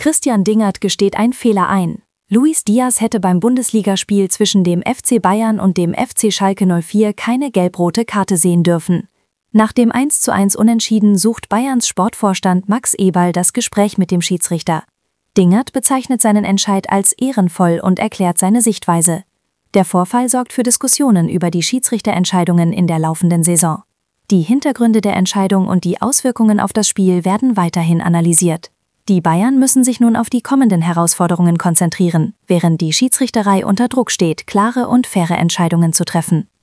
Christian Dingert gesteht einen Fehler ein. Luis Diaz hätte beim Bundesligaspiel zwischen dem FC Bayern und dem FC Schalke 04 keine gelb-rote Karte sehen dürfen. Nach dem 1:1 Unentschieden sucht Bayerns Sportvorstand Max Eberl das Gespräch mit dem Schiedsrichter. Dingert bezeichnet seinen Entscheid als ehrenvoll und erklärt seine Sichtweise. Der Vorfall sorgt für Diskussionen über die Schiedsrichterentscheidungen in der laufenden Saison. Die Hintergründe der Entscheidung und die Auswirkungen auf das Spiel werden weiterhin analysiert. Die Bayern müssen sich nun auf die kommenden Herausforderungen konzentrieren, während die Schiedsrichterei unter Druck steht, klare und faire Entscheidungen zu treffen.